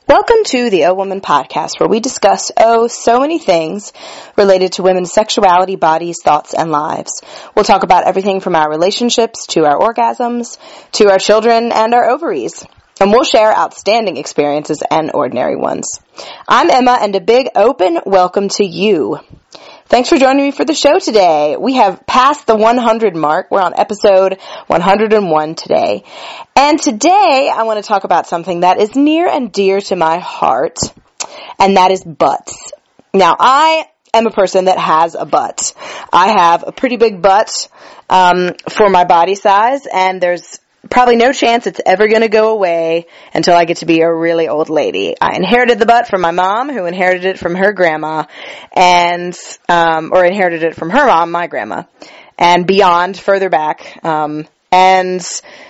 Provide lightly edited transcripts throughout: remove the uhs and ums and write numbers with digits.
Welcome to the O Woman podcast, where we discuss, so many things related to women's sexuality, bodies, thoughts, and lives. We'll talk about everything from our relationships to our orgasms, to our children and our ovaries. And we'll share outstanding experiences and ordinary ones. I'm Emma, and a big open welcome to you. Thanks for joining me for the show today. We have passed the 100 mark. We're on episode 101 today. And today I want to talk about something that is near and dear to my heart, and that is butts. Now, I am a person that has a butt. I have a pretty big butt for my body size, and there's probably no chance it's ever going to go away until I get to be a really old lady. I inherited the butt from my mom, who inherited it from her grandma, and or inherited it from her mom, my grandma, and beyond, further back. And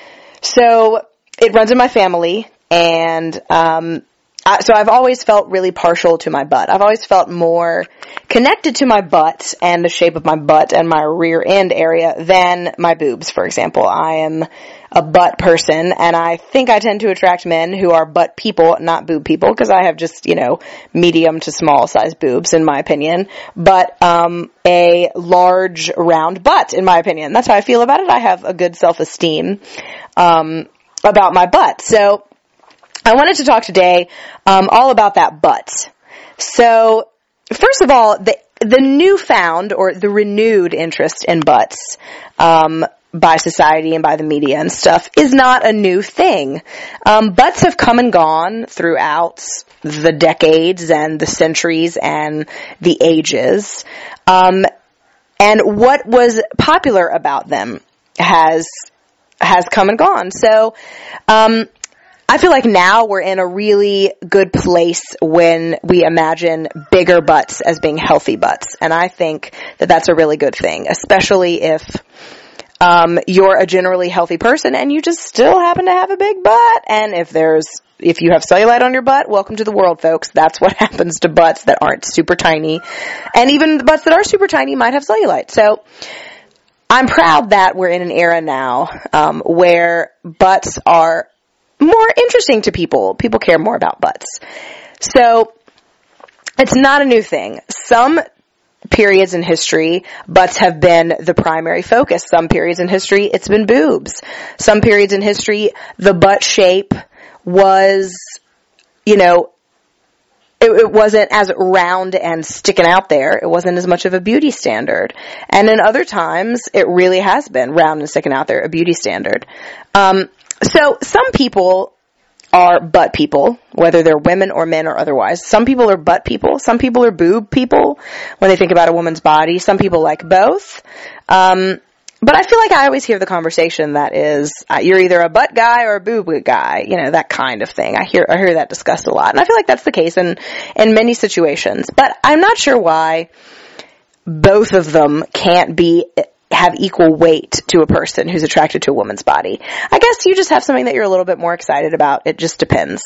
so it runs in my family, and so I've always felt really partial to my butt. I've always felt more connected to my butt and the shape of my butt and my rear end area than my boobs, for example. I am a butt person, and I think I tend to attract men who are butt people, not boob people, because I have just, medium to small size boobs, in my opinion, but a large, round butt, in my opinion. That's how I feel about it. I have a good self-esteem about my butt. So I wanted to talk today all about that butt. So, first of all, the newfound or the renewed interest in butts by society and by the media and stuff is not a new thing. Butts have come and gone throughout the decades and the centuries and the ages. And what was popular about them has come and gone. So, I feel like now we're in a really good place when we imagine bigger butts as being healthy butts. And I think that that's a really good thing, especially if you're a generally healthy person and you just still happen to have a big butt. And if you have cellulite on your butt, welcome to the world, folks. That's what happens to butts that aren't super tiny. And even the butts that are super tiny might have cellulite. So I'm proud that we're in an era now where butts are more interesting to people. People care more about butts. So, it's not a new thing. Some periods in history, butts have been the primary focus. Some periods in history, it's been boobs. Some periods in history, the butt shape was, it wasn't as round and sticking out there. It wasn't as much of a beauty standard. And in other times, it really has been round and sticking out there, a beauty standard. So some people are butt people, whether they're women or men or otherwise. Some people are butt people. Some people are boob people when they think about a woman's body. Some people like both. But I feel like I always hear the conversation that is, you're either a butt guy or a boob guy, that kind of thing. I hear that discussed a lot. And I feel like that's the case in many situations. But I'm not sure why both of them can't have equal weight to a person who's attracted to a woman's body. I guess you just have something that you're a little bit more excited about. It just depends.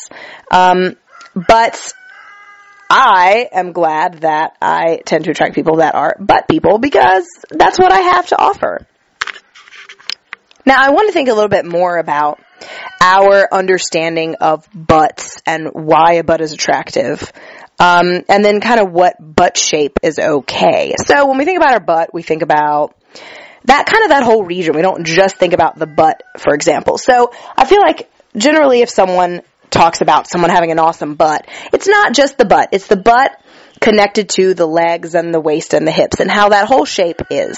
But I am glad that I tend to attract people that are butt people because that's what I have to offer. Now, I want to think a little bit more about our understanding of butts and why a butt is attractive. And then kind of what butt shape is okay. So when we think about our butt, we think about that whole region. We don't just think about the butt, for example. So I feel like generally if someone talks about someone having an awesome butt, it's not just the butt. It's the butt connected to the legs and the waist and the hips and how that whole shape is.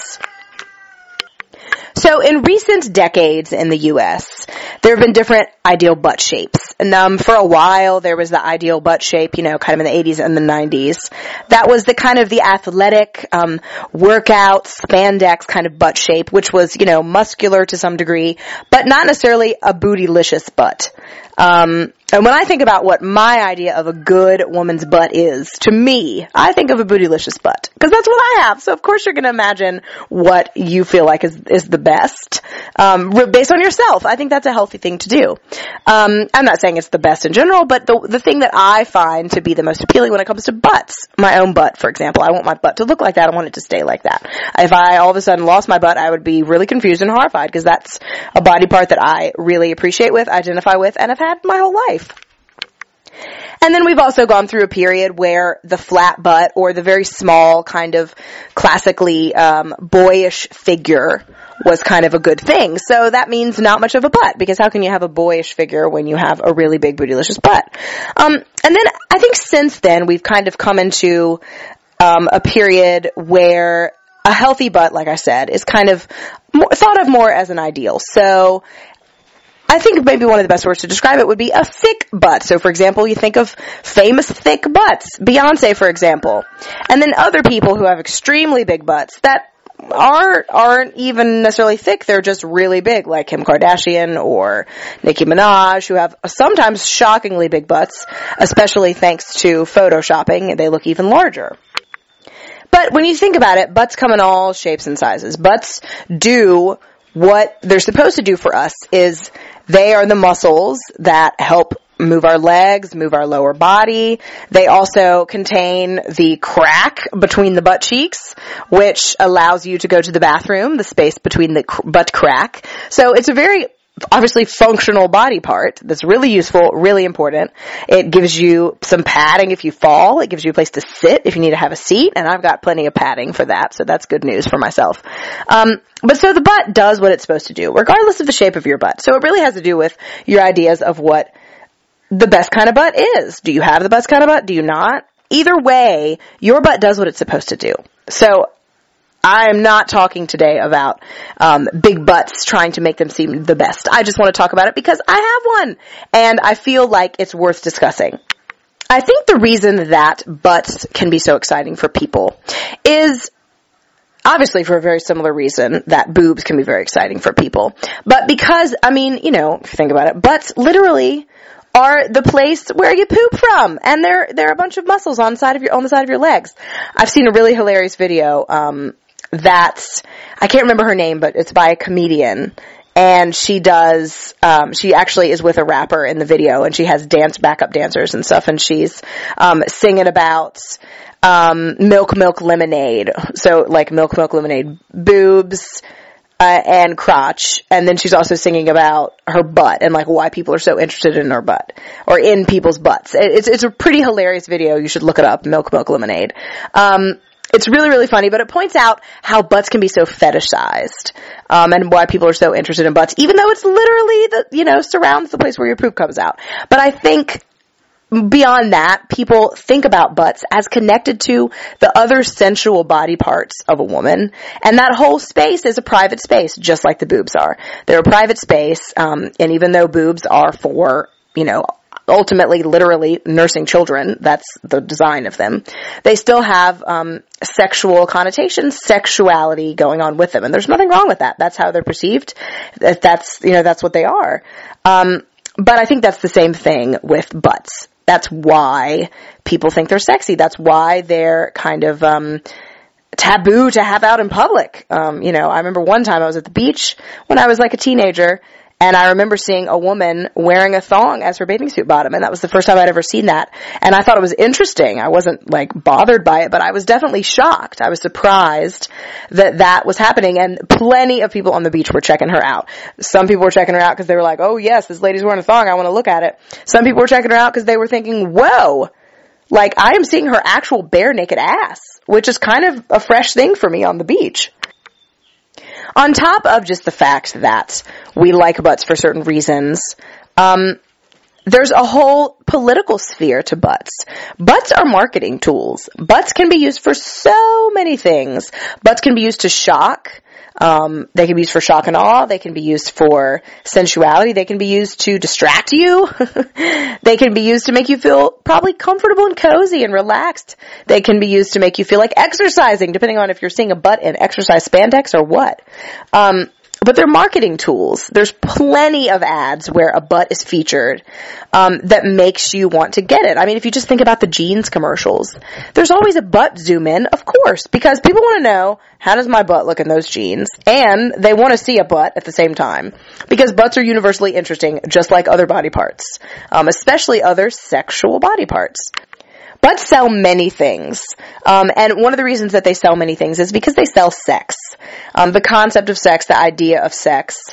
So in recent decades in the U.S., there have been different ideal butt shapes. And for a while, there was the ideal butt shape, kind of in the 80s and the 90s. That was the kind of the athletic, workout, spandex kind of butt shape, which was, muscular to some degree, but not necessarily a bootylicious butt. And when I think about what my idea of a good woman's butt is, to me, I think of a bootylicious butt. Because that's what I have. So of course you're going to imagine what you feel like is the best. Based on yourself. I think that's a healthy thing to do. I'm not saying it's the best in general, but the thing that I find to be the most appealing when it comes to butts, my own butt, for example, I want my butt to look like that. I want it to stay like that. If I all of a sudden lost my butt, I would be really confused and horrified because that's a body part that I really appreciate with, identify with, and have had my whole life. And then we've also gone through a period where the flat butt or the very small kind of classically boyish figure was kind of a good thing. So that means not much of a butt, because how can you have a boyish figure when you have a really big bootylicious butt? And then I think since then we've kind of come into a period where a healthy butt, like I said, is kind of thought of more as an ideal. So I think maybe one of the best words to describe it would be a thick butt. So, for example, you think of famous thick butts. Beyonce, for example. And then other people who have extremely big butts that aren't even necessarily thick. They're just really big, like Kim Kardashian or Nicki Minaj, who have sometimes shockingly big butts, especially thanks to photoshopping. They look even larger. But when you think about it, butts come in all shapes and sizes. Butts do what they're supposed to do for us is they are the muscles that help move our legs, move our lower body. They also contain the crack between the butt cheeks, which allows you to go to the bathroom, the space between the butt crack. So it's a very obviously functional body part that's really useful, really important. It gives you some padding if you fall. It gives you a place to sit if you need to have a seat, and I've got plenty of padding for that, so that's good news for myself. But so the butt does what it's supposed to do, regardless of the shape of your butt. So it really has to do with your ideas of what the best kind of butt is. Do you have the best kind of butt? Do you not? Either way, your butt does what it's supposed to do. So I'm not talking today about big butts trying to make them seem the best. I just want to talk about it because I have one, and I feel like it's worth discussing. I think the reason that butts can be so exciting for people is obviously for a very similar reason that boobs can be very exciting for people. But because, I mean, you know, if you think about it, butts literally are the place where you poop from, and they're a bunch of muscles on the side of your legs. I've seen a really hilarious video that's, I can't remember her name, but it's by a comedian, and she actually is with a rapper in the video, and she has backup dancers and stuff, and she's singing about Milk Lemonade. So like Milk Lemonade boobs and crotch, and then she's also singing about her butt and like why people are so interested in her butt or in people's butts. It's a pretty hilarious video. You should look it up, Milk Lemonade. It's really, really funny, but it points out how butts can be so fetishized, and why people are so interested in butts, even though it's literally surrounds the place where your poop comes out. But I think beyond that, people think about butts as connected to the other sensual body parts of a woman, and that whole space is a private space, just like the boobs are. They're a private space, and even though boobs are for, ultimately, literally nursing children, that's the design of them, they still have sexual connotations, sexuality going on with them, and there's nothing wrong with that. That's how they're perceived. That's what they are. But I think that's the same thing with butts. That's why people think they're sexy. That's why they're kind of taboo to have out in public. I remember one time I was at the beach when I was like a teenager, and I remember seeing a woman wearing a thong as her bathing suit bottom, and that was the first time I'd ever seen that. And I thought it was interesting. I wasn't like bothered by it, but I was definitely shocked. I was surprised that was happening, and plenty of people on the beach were checking her out. Some people were checking her out because they were like, oh yes, this lady's wearing a thong, I want to look at it. Some people were checking her out because they were thinking, whoa, like I am seeing her actual bare naked ass, which is kind of a fresh thing for me on the beach. On top of just the fact that we like butts for certain reasons, there's a whole political sphere to butts. Butts are marketing tools. Butts can be used for so many things. Butts can be used to shock. They can be used for shock and awe. They can be used for sensuality. They can be used to distract you. They can be used to make you feel probably comfortable and cozy and relaxed. They can be used to make you feel like exercising, depending on if you're seeing a butt in exercise spandex or what. But they're marketing tools. There's plenty of ads where a butt is featured that makes you want to get it. I mean, if you just think about the jeans commercials, there's always a butt zoom in, of course, because people want to know, how does my butt look in those jeans? And they want to see a butt at the same time, because butts are universally interesting, just like other body parts, especially other sexual body parts. Butts sell many things, and one of the reasons that they sell many things is because they sell sex. The concept of sex, the idea of sex,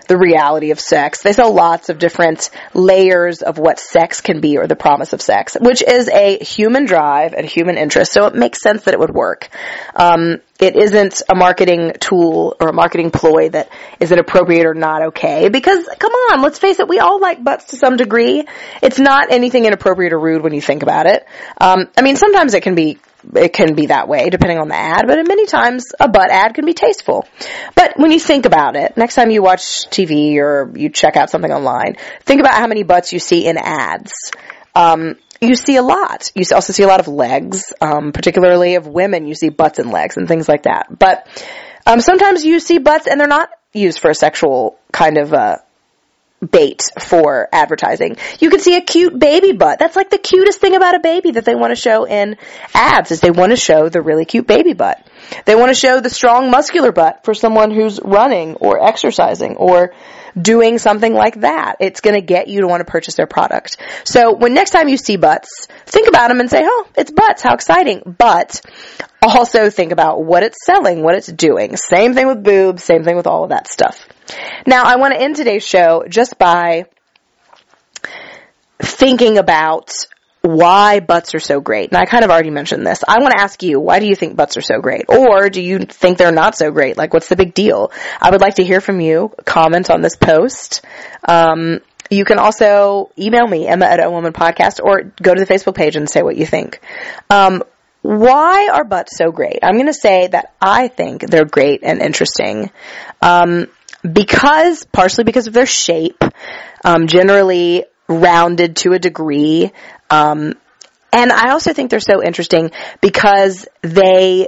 the reality of sex. They sell lots of different layers of what sex can be or the promise of sex, which is a human drive and human interest. So it makes sense that it would work. It isn't a marketing tool or a marketing ploy that is inappropriate or not okay. Because, come on, let's face it, we all like butts to some degree. It's not anything inappropriate or rude when you think about it. Sometimes it can be that way, depending on the ad, but many times a butt ad can be tasteful. But when you think about it, next time you watch TV or you check out something online, think about how many butts you see in ads. You see a lot. You also see a lot of legs, particularly of women. You see butts and legs and things like that. But sometimes you see butts and they're not used for a sexual kind of bait for advertising. You can see a cute baby butt. That's like the cutest thing about a baby that they want to show in ads, is they want to show the really cute baby butt. They want to show the strong muscular butt for someone who's running or exercising or doing something like that. It's going to get you to want to purchase their product. So when next time you see butts, think about them and say, oh, it's butts. How exciting. But also think about what it's selling, what it's doing. Same thing with boobs, same thing with all of that stuff. Now, I want to end today's show just by thinking about why butts are so great. And I kind of already mentioned this. I want to ask you, why do you think butts are so great? Or do you think they're not so great? Like, what's the big deal? I would like to hear from you. Comment on this post. You can also email me, Emma@OWomanPodcast, or go to the Facebook page and say what you think. Why are butts so great? I'm going to say that I think they're great and interesting. Partially because of their shape, generally rounded to a degree. And I also think they're so interesting because they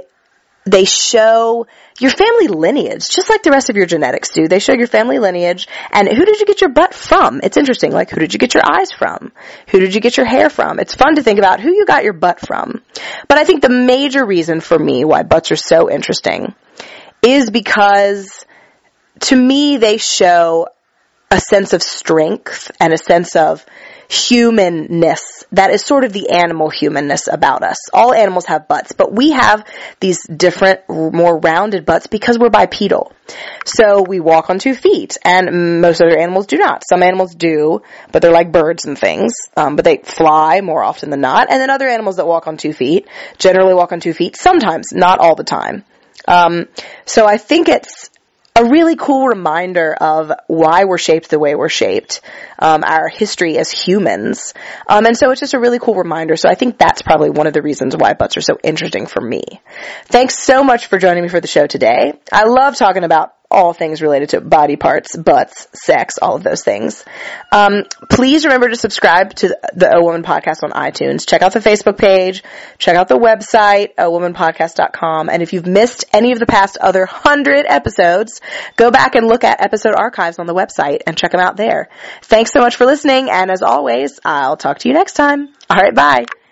show your family lineage, just like the rest of your genetics do. They show your family lineage, and who did you get your butt from? It's interesting, like, who did you get your eyes from? Who did you get your hair from? It's fun to think about who you got your butt from. But I think the major reason for me why butts are so interesting is because, to me, they show a sense of strength and a sense of humanness that is sort of the animal humanness about us. All animals have butts, but we have these different, more rounded butts because we're bipedal. So we walk on 2 feet, and most other animals do not. Some animals do, but they're like birds and things, but they fly more often than not. And then other animals that walk on 2 feet generally walk on 2 feet, sometimes, not all the time. So I think it's a really cool reminder of why we're shaped the way we're shaped, our history as humans. And so it's just a really cool reminder. So I think that's probably one of the reasons why butts are so interesting for me. Thanks so much for joining me for the show today. I love talking about all things related to body parts, butts, sex, all of those things. Please remember to subscribe to the O Woman Podcast on iTunes. Check out the Facebook page. Check out the website, owomanpodcast.com. And if you've missed any of the past other 100 episodes, go back and look at episode archives on the website and check them out there. Thanks so much for listening. And as always, I'll talk to you next time. All right, bye.